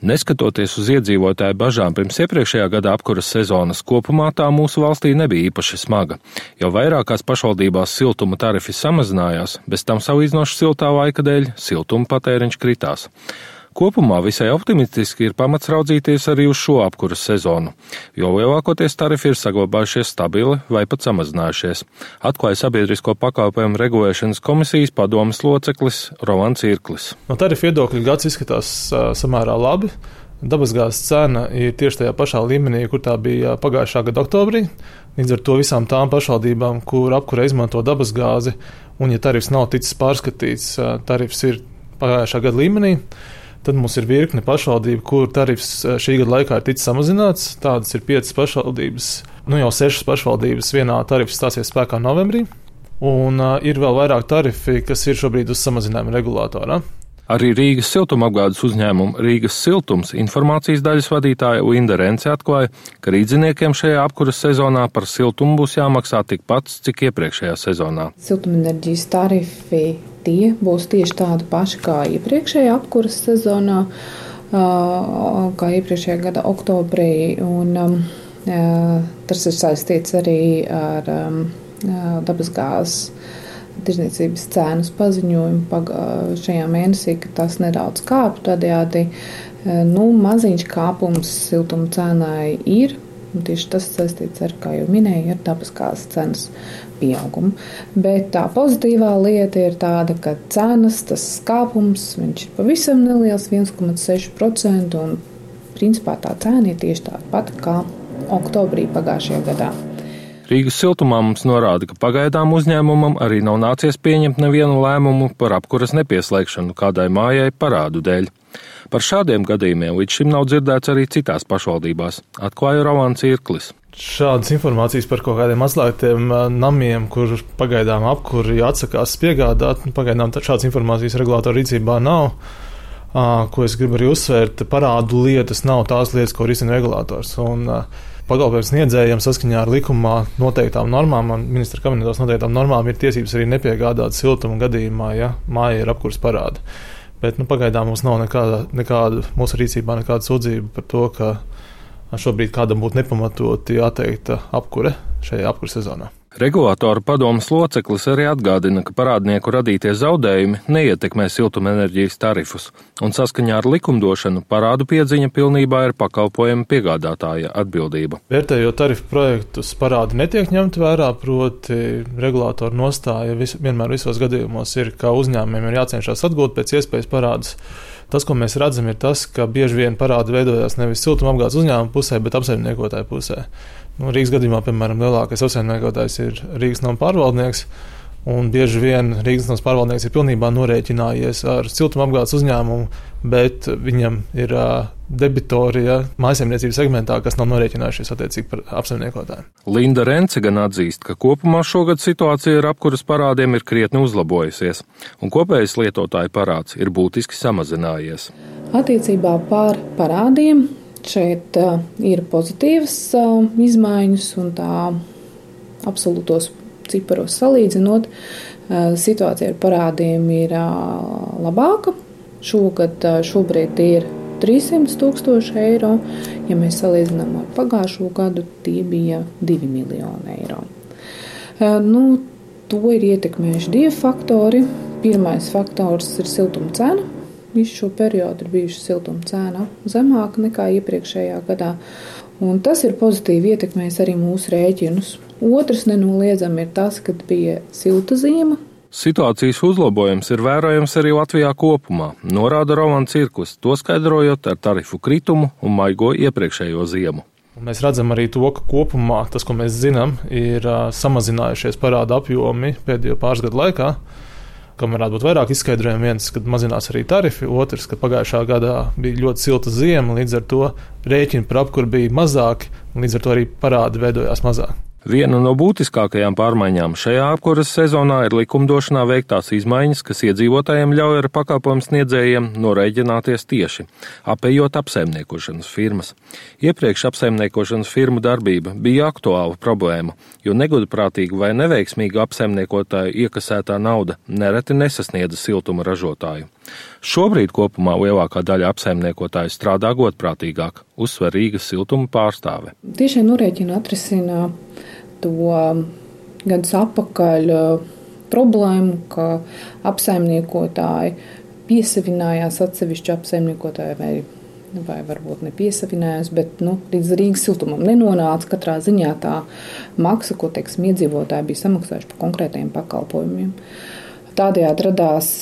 Neskatoties uz iedzīvotāju bažām pirms iepriekšējā gada apkuras sezonas, kopumā tā mūsu valstī nebija īpaši smaga. Jau vairākās pašvaldībās siltuma tarifi samazinājās, bez tam salīdzinoši siltā laika dēļ siltuma patēriņš kritās. Kopumā visai optimistiski ir pamats raudzīties arī uz šo apkuras sezonu, jo lielākoties tarifi ir saglabājušies stabili vai pat samazinājušies, atklāja Sabiedrisko pakalpojumu regulēšanas komisijas padomes loceklis Rolands Irklis. No tarifu viedokļa gads izskatās samērā labi. Dabasgāzes cena ir tieši tajā pašā līmenī, kur tā bija pagājušā gada oktobrī. Līdz ar to visām tām pašvaldībām, kur apkurē izmanto dabasgāzi, un ja tarifs nav ticis pārskatīts, tarifs ir pagājušā gada līmenī, tad mums ir virkne pašvaldību, kur tarifs šī gada laikā ir ticis samazināts. Tādas ir 5 pašvaldības, jau 6 pašvaldības vienā tarifs stāsies spēkā novembrī. Un ir vēl vairāk tarifi, kas ir šobrīd uz samazinājumu regulātorā. Arī Rīgas siltumapgādes uzņēmuma Rīgas siltums informācijas daļas vadītāja Linda Rence atklāja, ka rīdziniekiem šajā apkuras sezonā par siltumu būs jāmaksā tikpat, cik iepriekšējā sezonā. Siltumenerģijas tarifi tie būs tieši tādi paši kā iepriekšējā apkuras sezonā, kā iepriekšējā gada oktobrī, un tas ir saistīts arī ar dabasgāzes tirdzniecības cenas paziņojumu šajā mēnesī, ka tas nedaudz kāp, tādējādi maziņš kāpums siltuma cenai ir. Tieši tas saistīts ar, kā jau minēju, ar dabasgāzes cenas pieaugumu. Bet tā pozitīvā lieta ir tāda, ka cenas, tas kāpums, viņš ir pavisam neliels, 1,6%, un principā tā cena ir tieši tāda pati kā oktobrī pagājušajā gadā. Rīgas siltumā mums norāda, ka pagaidām uzņēmumam arī nav nācies pieņemt nevienu lēmumu par apkuras nepieslēgšanu kādai mājai parādu dēļ. Par šādiem gadījumiem līdz šim nav dzirdēts arī citās pašvaldībās, atklāja Rolands Irklis. Šādas informācijas par kaut kādiem atslēgtiem namiem, kur pagaidām apkuri atsakās piegādāt, pagaidām šādas informācijas regulātora rīcībā nav. Ko es gribu arī uzsvērt, parādu lietas nav tās lietas, ko risina regulātors. Un pakalpojumu sniedzējiem saskaņā ar likumā noteiktām normām un ministra kabinetos noteiktām normām ir tiesības arī nepiegādāt siltumu gadījumā, ja māja ir apkuras parāda. Bet pagaidām mums nav nekāda mūsu rīcībā nekāda sūdzība par to, ka šobrīd kādam būtu nepamatoti atteikta apkure šajā apkuras sezonā. Regulātora padomes loceklis arī atgādina, ka parādnieku radītie zaudējumi neietekmē siltumenerģijas tarifus, un saskaņā ar likumdošanu parādu piedziņa pilnībā ir pakalpojuma piegādātāja atbildība. Vērtējot tarifu projektus, parādi netiek ņemt vērā, proti regulātora nostāja vienmēr visos gadījumos ir, ka uzņēmumiem ir jācenšas atgūt pēc iespējas parādus. Tas, ko mēs redzam, ir tas, ka bieži vien parādi veidojās nevis siltumapgādes uzņēmuma pusē, bet apsaimniekotāja pusē. Rīgas gadījumā, piemēram, lielākais apsaimniekotājs ir Rīgas nama pārvaldnieks, un bieži vien Rīgas namas pārvaldnieks ir pilnībā norēķinājies ar siltumapgādes uzņēmumu, bet viņam ir debitori mājasemniecības segmentā, kas nav norēķinājušies attiecīgi par apsaimniekotāju. Linda Rence gan atzīst, ka kopumā šogad situācija ar apkuras parādiem ir krietni uzlabojusies, un kopējais lietotāju parāds ir būtiski samazinājies. Attiecībā par parādiem šeit ir pozitīvas izmaiņas, un tā absolūtos ciparos salīdzinot, situācija ar parādiem ir labāka. Šobrīd ir 300 000 eiro. Ja mēs salīdzinām ar pagājušo gadu, tie bija 2 miljoni eiro. To ir ietekmējuši 2 faktori. Pirmais faktors ir siltuma cena. Visu šo periodu ir bijuši siltuma cena zemāka nekā iepriekšējā gadā, un tas ir pozitīvi ietekmējis arī mūsu rēķinus. Otrs nenoliedzami ir tas, kad bija silta ziema. Situācijas uzlabojums ir vērojams arī Latvijā kopumā, norāda Rolands Irklis, to skaidrojot ar tarifu kritumu un maigo iepriekšējo ziemu. Mēs redzam arī to, ka kopumā tas, ko mēs zinām, ir samazinājušies parāda apjomi pēdējo pāris gadu laikā, kam varētu būt vairāk izskaidrojumi. Viens, kad mazinās arī tarifi, otrs, ka pagājušā gadā bija ļoti silta ziema, līdz ar to rēķini par apkuru bija mazāki, un līdz ar to arī parādi veidojās mazāk. Viena no būtiskākajām pārmaiņām šajā apkuras sezonā ir likumdošanā veiktās izmaiņas, kas iedzīvotājiem ļauj ar pakalpojumu sniedzējiem norēķināties tieši, apējot apsaimniekošanas firmas. Iepriekš apsaimniekošanas firmu darbība bija aktuāla problēma, jo negodprātīga vai neveiksmīga apsaimniekotāju iekasētā nauda nereti nesasniedza siltuma ražotāju. Šobrīd kopumā lielākā daļa apsaimniekotāju strādā godprātīgāk, uzsver Rīgas siltuma pārstāve. Tiešie norēķini atrisina to gadus atpakaļ problēmu, ka apsaimniekotāji piesavinājās atsevišķi apsaimniekotāji vai varbūt nepiesavinājās, bet līdz Rīgas siltumam nenonāca. Katrā ziņā tā maksa, ko iedzīvotāji bija samaksājuši par konkrētajiem pakalpojumiem. Tādējādi radās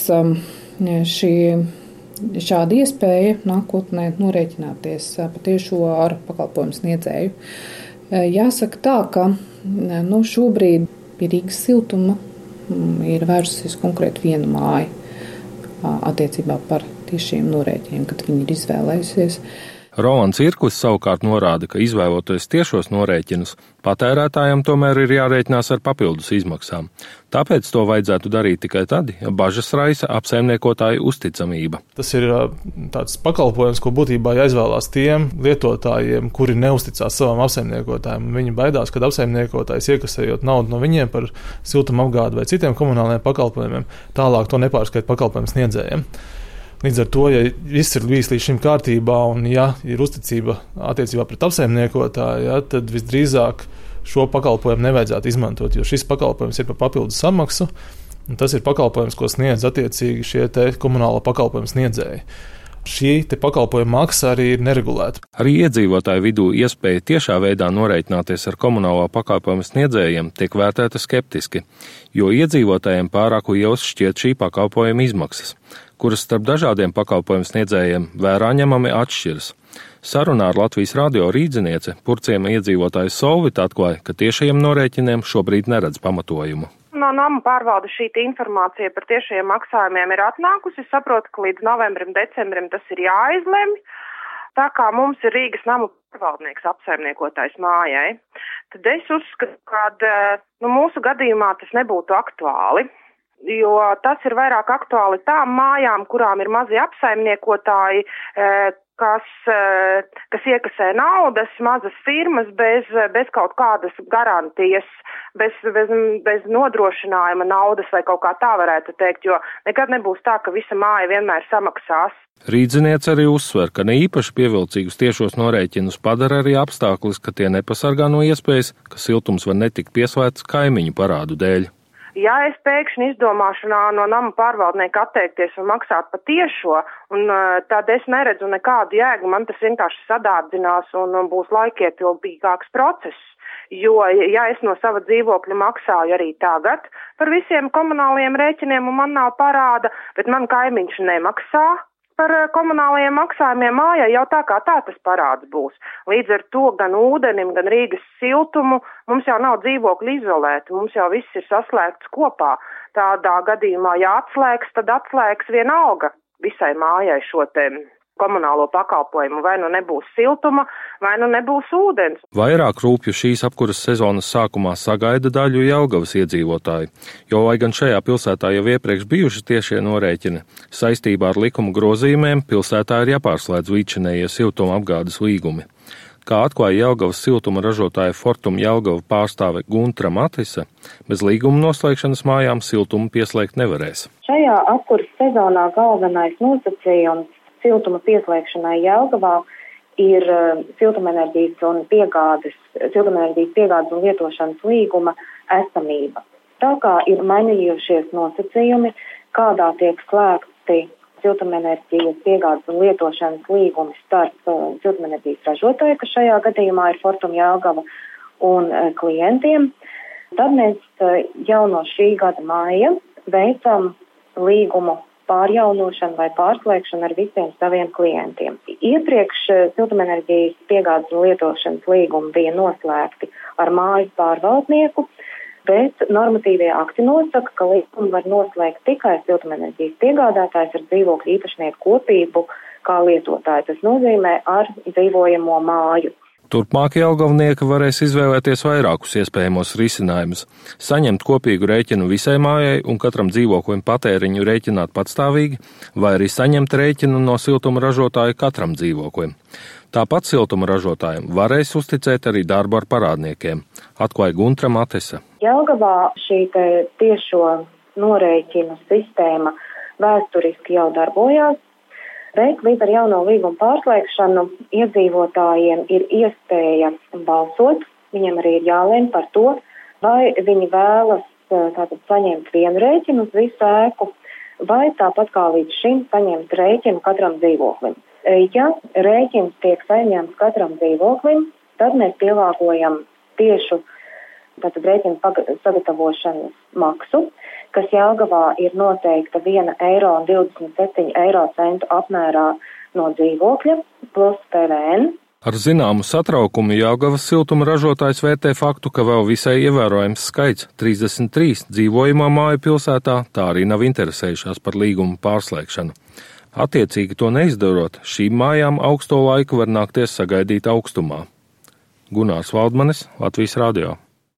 šāda iespēja nākotnē norēķināties patiešo ar pakalpojumu sniedzēju. Jāsaka tā, ka šobrīd pie Rīgas siltuma ir vērsusies konkrēti viena māja attiecībā par tiešiem norēķiniem, kad viņi ir izvēlējusies. Rolands Irklis savukārt norāda, ka izvēloties tiešos norēķinus, patērētājiem tomēr ir jārēķinās ar papildus izmaksām. Tāpēc to vajadzētu darīt tikai tad, ja bažas raisa apsaimniekotāju uzticamība. Tas ir tāds pakalpojums, ko būtībā jāizvēlās tiem lietotājiem, kuri neusticās savam apsaimniekotājiem. Viņi baidās, kad apsaimniekotājs iekasējot naudu no viņiem par siltuma apgādi vai citiem komunālajiem pakalpojumiem, tālāk to nepārskait pakalpojumu sniedzējiem. Līdz ar to, ja viss ir bijis līdz šim kārtībā un ja ir uzticība attiecībā pret apsaimniekotāju, tad visdrīzāk šo pakalpojumu nevajadzētu izmantot, jo šis pakalpojums ir par papildus samaksu, un tas ir pakalpojums, ko sniedz attiecīgi šie komunālo pakalpojumu sniedzēji. Šī pakalpojuma maksa arī ir neregulēta. Arī iedzīvotāju vidū iespēja tiešā veidā norēķināties ar komunālo pakalpojumu sniedzējiem tiek vērtēta skeptiski, jo iedzīvotājiem pārāk lielas šķiet šī pakalpojuma izmaksas, kuras starp dažādiem pakalpojumu sniedzējiem vērā ņemami atšķiras. Sarunā ar Latvijas radio rīdziniece Purciema iedzīvotāja Solvita atklāja, ka tiešajiem norēķiniem šobrīd neredz pamatojumu. No nama pārvalde šī informācija par tiešajiem maksājumiem ir atnākusi. Es saprotu, ka līdz novembrim, decembrim tas ir jāizlemj. Tā kā mums ir Rīgas nama pārvaldnieks apsaimniekotājs mājai, tad es uzskatu, ka mūsu gadījumā tas nebūtu aktuāli. Jo tas ir vairāk aktuāli tām mājām, kurām ir mazi apsaimniekotāji, kas iekasē naudas, mazas firmas bez kaut kādas garantijas, bez nodrošinājuma naudas vai kaut kā tā varētu teikt, jo nekad nebūs tā, ka visa māja vienmēr samaksās. Rīdziniece arī uzsver, ka ne īpaši pievilcīgus tiešos norēķinus padara arī apstākļus, ka tie nepasargā no iespējas, ka siltums var netikt pieslēgts kaimiņu parādu dēļ. Ja es pēkšņi izdomāšu no nama pārvaldnieka atteikties un maksāt pa tiešo, tad es neredzu nekādu jēgu, man tas vienkārši sadārdzinās un būs laikietilpīgāks process. Jo, ja es no sava dzīvokļa maksāju arī tagad par visiem komunālajiem rēķiniem un man nav parāda, bet man kaimiņš nemaksā par komunālajiem maksājumiem mājai, jau tā kā tā tas parāds būs. Līdz ar to gan ūdenim, gan Rīgas siltumu mums jau nav dzīvokļi izolēti, mums jau viss ir saslēgts kopā. Tādā gadījumā, ja atslēgs, tad atslēgs vienalga visai mājai šo komunālo pakalpojumu, vai nebūs siltuma, vai nebūs ūdens. Vairāk rūpju šīs apkuras sezonas sākumā sagaida daļu Jelgavas iedzīvotāji, jo, lai gan šajā pilsētā jau iepriekš bijuši tiešie norēķini, saistībā ar likuma grozījumiem pilsētā ir jāpārslēdz līdzinējie siltuma apgādes līgumi. Kā atklāja Jelgavas siltuma ražotāja Fortum Jelgava pārstāve Guntra Matise, bez līguma noslēgšanas mājām siltumu pieslēgt nevarēs. Šajā apkuras sezonā galvenais nosacījums siltuma pieslēgšanai Jelgavā ir siltumenerģijas piegādes un lietošanas līguma esamība. Tā kā ir mainījušies nosacījumi, kādā tiek slēgti siltumenerģijas piegādes un lietošanas līgumi starp siltumenerģijas ražotāju, kas šajā gadījumā ir Fortum Jelgava, un klientiem, tad mēs jau no šī gada māja veicam līgumu pārjaunošanu vai pārslēgšanu ar visiem saviem klientiem. Iepriekš siltumenerģijas piegādes un lietošanas līgumi bija noslēgti ar mājas pārvaldnieku, bet normatīvie akti nosaka, ka līgumu var noslēgt tikai siltumenerģijas piegādātājs ar dzīvokļu īpašnieku kopību kā lietotāju. Tas nozīmē ar dzīvojamo māju. Turpmāk Jelgavnieki varēs izvēlēties vairākus iespējamos risinājumus – saņemt kopīgu rēķinu visai mājai un katram dzīvoklim patēriņu rēķināt patstāvīgi, vai arī saņemt rēķinu no siltuma ražotāja katram dzīvoklim. Tāpat siltuma ražotājiem varēs uzticēt arī darbu ar parādniekiem, atklāja Guntra Matese. Jelgavā šī tiešo norēķinu sistēma vēsturiski jau darbojās. Bet līdz ar jauno līgumu pārslēgšanu iedzīvotājiem ir iespēja balsot, viņiem arī ir jālēm par to, vai viņi vēlas tātad saņemt vienu rēķinu uz visu ēku, vai tāpat kā līdz šim saņemt rēķinu katram dzīvoklim. Ja rēķins tiek saņemts katram dzīvoklim, tad mēs pielāgojam tiešu tātad rēķinu sagatavošanas maksu, kas Jelgavā ir noteikta 1,27 eiro apmērā no dzīvokļa plus PVN. Ar zināmu satraukumu Jelgavas siltuma ražotājs vērtē faktu, ka vēl visai ievērojams skaits 33 dzīvojamā māju pilsētā tā arī nav interesējušās par līgumu pārslēgšanu. Attiecīgi to neizdarot, šīm mājām augsto laiku var nākties sagaidīt augstumā. Gunārs Valdmanis, Latvijas radio.